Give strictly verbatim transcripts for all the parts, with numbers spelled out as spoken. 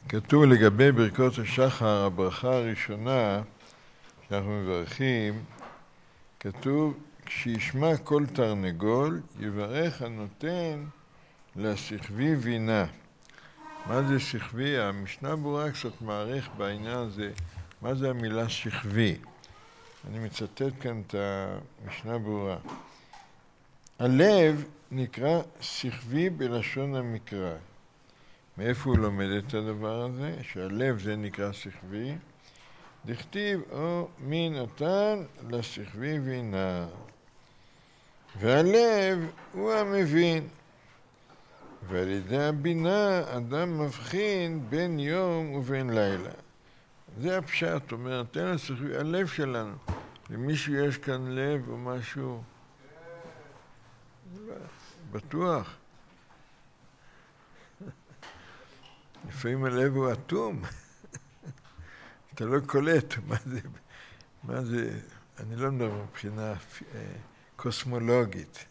כתוב לגבי ברכות השחר, הברכה הראשונה שאנחנו מברכים, כתוב, כשישמע כל תרנגול, יברך הנותן לשכבי וינה. מה זה שכבי? המשנה ברורה קצת מעריך בעניין הזה, מה זה המילה שכבי? אני מצטט כאן את המשנה ברורה. הלב נקרא שכבי בלשון המקרא. מאיפה הוא לומד את הדבר הזה? שהלב זה נקרא שכבי. דכתיב או מי נתן לשכבי וינה. והלב הוא המבין. ועל ידי הבינה אדם מבחין בין יום ובין לילה. זה הפשט, אומר, תן לשכבי, הלב שלנו. למישהו יש כאן לב או משהו? בטוח. לפעמים הלב הוא אטום. אתה לא קולט מה זה, מה זה, אני לא מדבר מבחינה קוסמולוגית.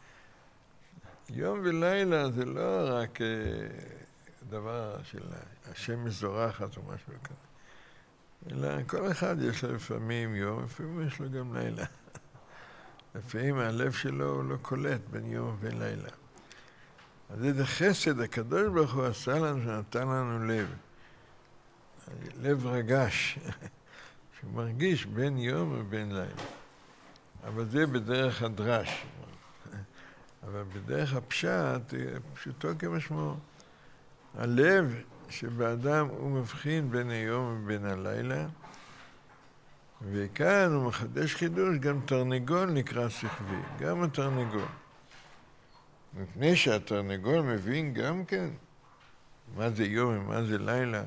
יום ולילה זה לא רק דבר של השמש זורחת או משהו כזה. אלא כל אחד יש לו לפעמים יום, לפעמים יש לו גם לילה. לפעמים הלב שלו הוא לא קולט בין יום ובין לילה. אז זה חסד, הקדוש ברוך הוא עשה לנו, שנתן לנו לב. לב רגש, שמרגיש בין יום ובין לילה. אבל זה בדרך הדרש. אבל בדרך הפשט, פשוטו כמשמעו. הלב שבאדם הוא מבחין בין היום ובין הלילה, וכאן הוא מחדש חידוש, גם תרנגול נקרא שכבי, גם התרנגול. מפני שהתרנגול מבין גם כן מה זה יום ומה זה לילה.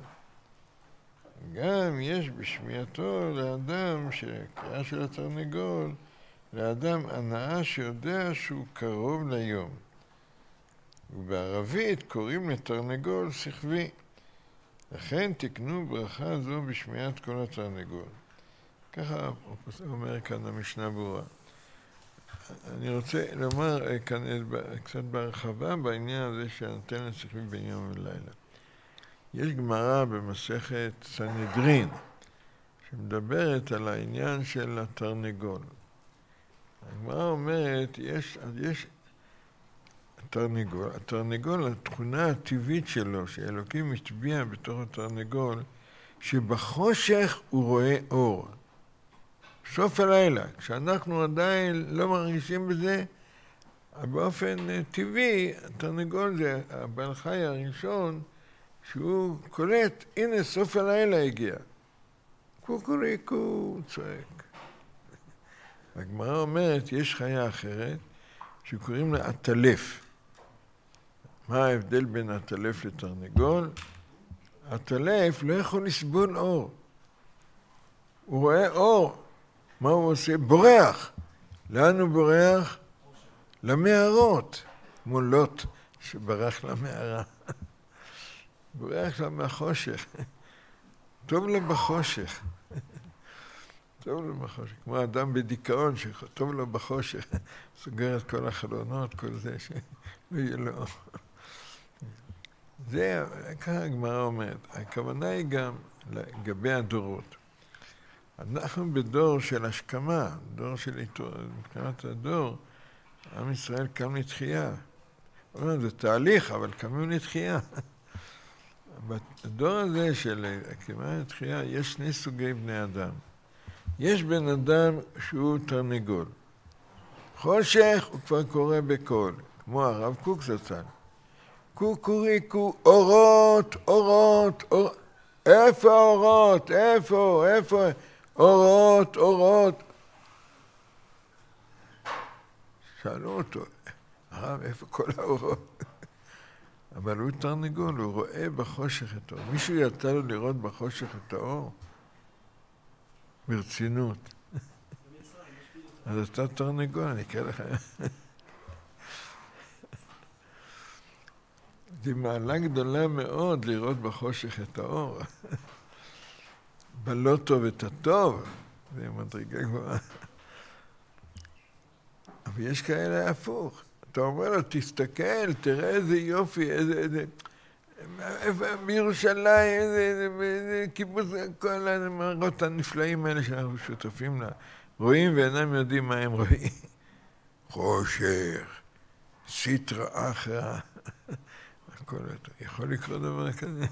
גם יש בשמיעתו לאדם, שקריאה של התרנגול, לאדם הנאה שיודע שהוא קרוב ליום. ובערבית קוראים לתרנגול שכבי. לכן תקנו ברכה זו בשמיעת כל התרנגול. ככה אומר כאן המשנה ברורה. אני רוצה לומר כאן קצת בהרחבה בעניין הזה שהנותן לשכבי בין יום ולילה. יש גמרא במסכת סנהדרין שמדברת על העניין של התרנגול. הגמרא אומרת, יש, יש התרנגול, התרנגול, התכונה הטבעית שלו, שאלוקים מטביע בתוך התרנגול, שבחושך הוא רואה אור. סוף הלילה, כשאנחנו עדיין לא מרגישים בזה, באופן טבעי, התרנגול זה הבעל חי הראשון, שהוא קולט, הנה סוף הלילה הגיע. קוקוריקו, הוא צועק. הגמרא אומרת, יש חיה אחרת, שקוראים לה עטלף. מה ההבדל בין עטלף לתרנגול? עטלף לא יכול לסבול אור. הוא רואה אור. מה הוא עושה? בורח. לאן הוא בורח? למערות. מולות שברח למערה. בורח לה מהחושך. טוב לו בחושך. טוב לו בחושך. כמו אדם בדיכאון שטוב לו בחושך. סוגר את כל החלונות, כל זה שלא יהיה לו אור. זה, ככה הגמרא אומרת. הכוונה היא גם לגבי הדורות. אנחנו בדור של השכמה, דור של התעוררות, מבחינת הדור, עם ישראל קם לתחייה. זה תהליך, אבל קמים לתחייה. בדור הזה של הקמה לתחייה, יש שני סוגי בני אדם. יש בן אדם שהוא תרנגול. חושך הוא כבר קורא בקול, כמו הרב קוק זצ"ל. קוקוריקו, אורות, אורות, אורות. איפה אורות? איפה? איפה? אורות, אורות. שאלו אותו, הרב, איפה כל האורות? אבל הוא תרנגול, הוא רואה בחושך את האור. מישהו יצא לו לראות בחושך את האור? ברצינות. אז אתה תרנגול, אני אקרא לך. זו מעלה גדולה מאוד לראות בחושך את האור. בלא טוב את הטוב, זה מדרגה גבוהה. אבל יש כאלה הפוך. אתה אומר לו, תסתכל, תראה איזה יופי, איזה, איזה, בירושלים, קיבוץ, כל המראות הנפלאים האלה שאנחנו שותפים לה, רואים ואינם יודעים מה הם רואים. חושך, סיטרא אחרא, הכל יכול לקרות דבר כזה.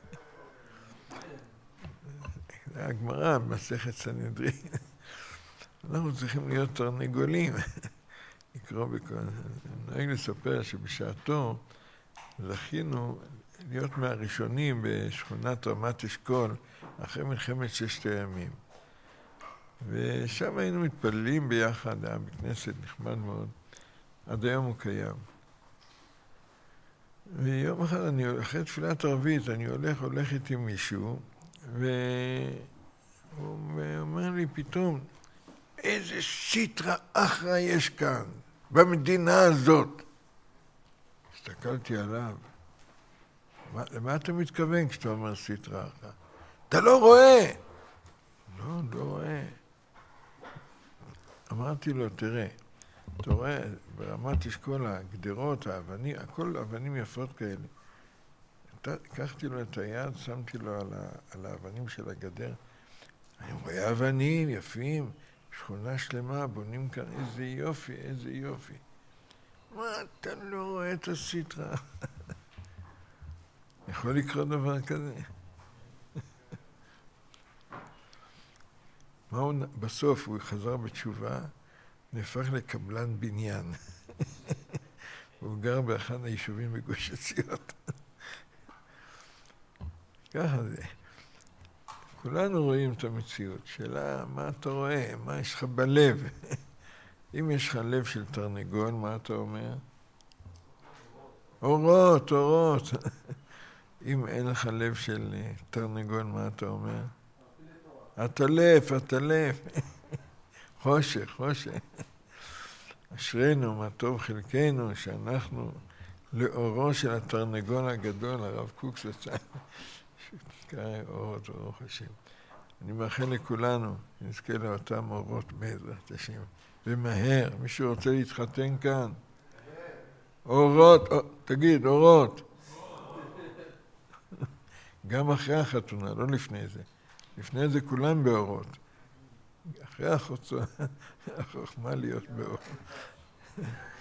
זה הגמרא במסכת סנהדרין. אנחנו צריכים להיות תרנגולים. לקרוא בכל... אני נוהג לספר שבשעתו זכינו להיות מהראשונים בשכונת רמת אשכול אחרי מלחמת ששת הימים. ושם היינו מתפללים ביחד, היה בכנסת נחמד מאוד. עד היום הוא קיים. ויום אחד, אני, אחרי תפילת ערבית, אני הולך, הולך איתי מישהו, והוא אומר לי פתאום, איזה סיטרא אחרא יש כאן, במדינה הזאת. הסתכלתי עליו. מה, למה אתה מתכוון כשאתה אומר סיטרא אחרא? אתה לא רואה! לא, לא רואה. אמרתי לו, תראה, אתה רואה, ברמת אשכול הגדרות, האבנים, הכל אבנים יפות כאלה. לקחתי לו את היד, שמתי לו על, ה, על האבנים של הגדר. אני רואה אבנים יפים, שכונה שלמה, בונים כאן, איזה יופי, איזה יופי. מה, אתה לא רואה את הסיטרא? יכול לקרות דבר כזה? מה הוא, בסוף הוא חזר בתשובה, נהפך לקבלן בניין. הוא גר באחד היישובים בגוש עציון. ככה זה. כולנו רואים את המציאות. שאלה, מה אתה רואה? מה יש לך בלב? אם יש לך לב של תרנגול, מה אתה אומר? אורות, אורות. אם אין לך לב של תרנגול, מה אתה אומר? עטלף, עטלף. חושך, חושך. אשרינו, מה טוב חלקנו, שאנחנו לאורו של התרנגול הגדול, הרב קוק זצ"ל, שקרא אורות ואור השם. אני מאחל לכולנו, נזכה לאותם אורות בעזרת השם. ומהר, מישהו רוצה להתחתן כאן? אורות, תגיד, אורות. גם אחרי החתונה, לא לפני זה. לפני זה כולם באורות. אחרי החוצה, החוכמה להיות באור.